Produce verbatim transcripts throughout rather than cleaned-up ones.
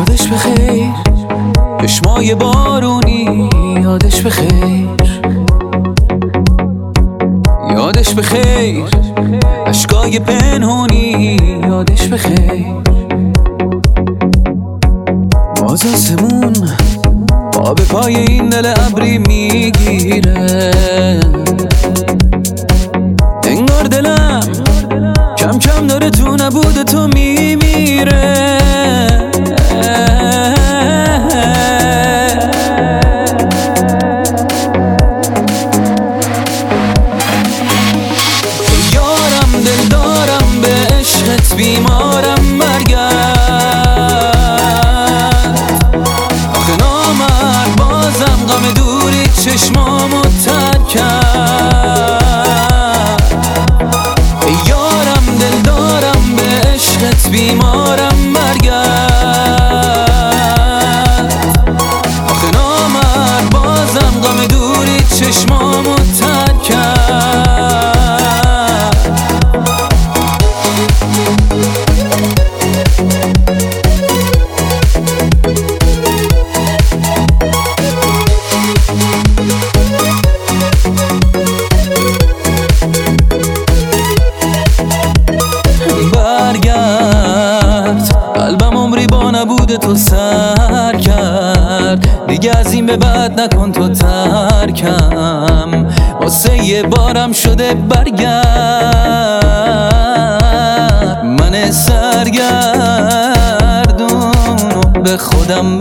یادش بخیر، چشمای بارونی یادش بخیر، یادش بخیر، اشکای پنهونی یادش بخیر. باز آسمون پا به پای این دل ابری میگیره، انگار دلم کم کم داره تو نبود تو میمیره. یارم دلدارم به عشقت بیمارم برگرد، آخه نامرد بازم غم دوری چشمامو ترک کرد. یارم دلدارم به عشقت بیمارم برگرد، آخه نامرد بازم غم دوری چشمامو ترک کرد. قلبم عمری با نبود تو سر کرد، دیگه از این به بعد نکن تو ترکم، واسه یه بارم شده برگرد. من سرگردون به خودم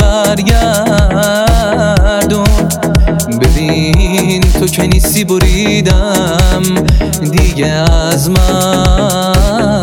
برگردون، ببین تو که نیستی بریدم دیگه از من.